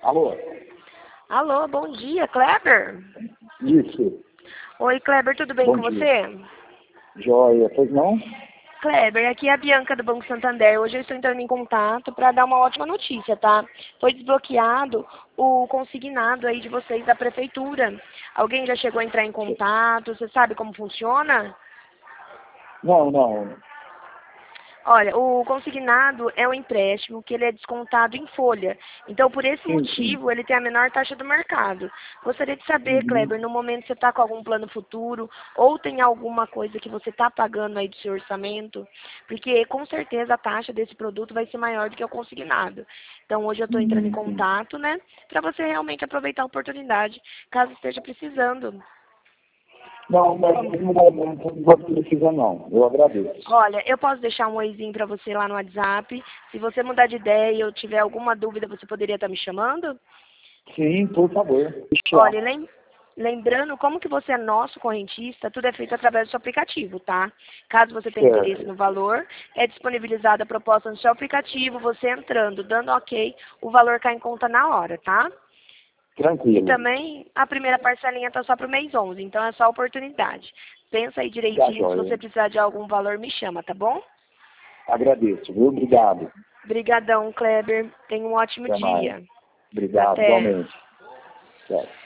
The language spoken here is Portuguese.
Alô? Alô, bom dia, Kleber? Isso. Oi, Kleber, tudo bem Bom com dia. você? Joia, pois não? Kleber, aqui é a Bianca do Banco Santander. Hoje eu estou entrando em contato para dar uma ótima notícia, tá? Foi desbloqueado o consignado aí de vocês da prefeitura. Alguém já chegou a entrar em contato? Você sabe como funciona? Não. Olha, o consignado é um empréstimo que ele é descontado em folha. Então, por esse Sim. motivo, ele tem a menor taxa do mercado. Gostaria de saber, Uhum. Kleber, no momento você está com algum plano futuro ou tem alguma coisa que você está pagando aí do seu orçamento? Porque, com certeza, a taxa desse produto vai ser maior do que o consignado. Então, hoje eu estou entrando em Sim. contato, né, para você realmente aproveitar a oportunidade, caso esteja precisando. Não, mas no momento não vou precisar não. Eu agradeço. Olha, eu posso deixar um oizinho para você lá no WhatsApp. Se você mudar de ideia e eu tiver alguma dúvida, você poderia estar me chamando? Sim, por favor. Olha, Deixar. lembrando, como que você é nosso correntista, tudo é feito através do seu aplicativo, tá? Caso você tenha interesse Certo. no valor, é disponibilizada a proposta no seu aplicativo, você entrando, dando ok, o valor cai em conta na hora, tá? E Tranquilo. também a primeira parcelinha tá só pro mês 11, então é só oportunidade. Pensa aí Tá, direitinho, se joia. você precisar de algum valor, me chama, tá bom? Agradeço, viu? Obrigado. Obrigadão, Kleber. Tenha um ótimo Até mais. dia. Obrigado, Até. igualmente. Tchau.